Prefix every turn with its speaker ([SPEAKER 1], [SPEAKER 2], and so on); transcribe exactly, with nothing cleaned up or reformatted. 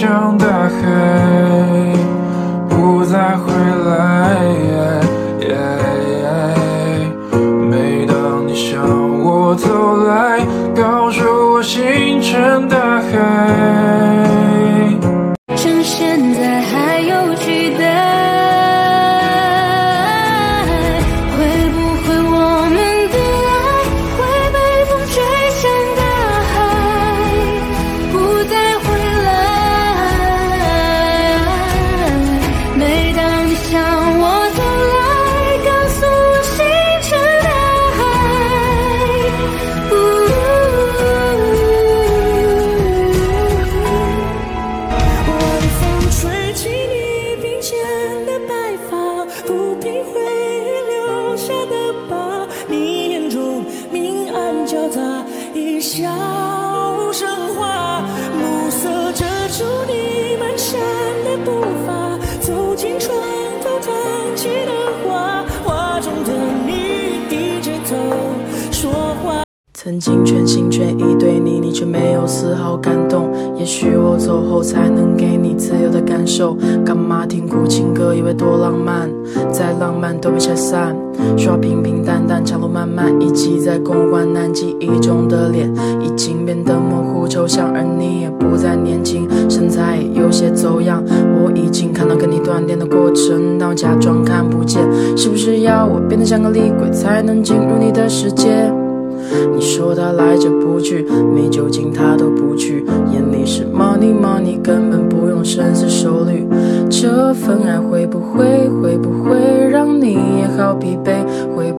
[SPEAKER 1] 向大海，不再回来。每当你向我走来，告诉我星辰大海。
[SPEAKER 2] 趁现在还有期待。笑声华，暮色遮住你蹒跚的步伐，走进床头烫起的花，画中的你低着头说话。
[SPEAKER 3] 曾经全心全意对你，你却没有丝毫感动。也许我走后才能给你自由的感受。干嘛听苦情歌，以为多浪漫，再浪漫都被拆散。说平平淡淡，长路漫漫，遗迹在公关难记忆中的脸，已经变得模糊抽象，而你也不再年轻，身材也有些走样。我已经看到跟你断电的过程，但我假装看不见。是不是要我变得像个厉鬼，才能进入你的世界？你说他来者不拒，没酒精他都不去，眼里是 money money， 根本不用深思熟虑。这份爱会不会会不会让你也好疲惫？会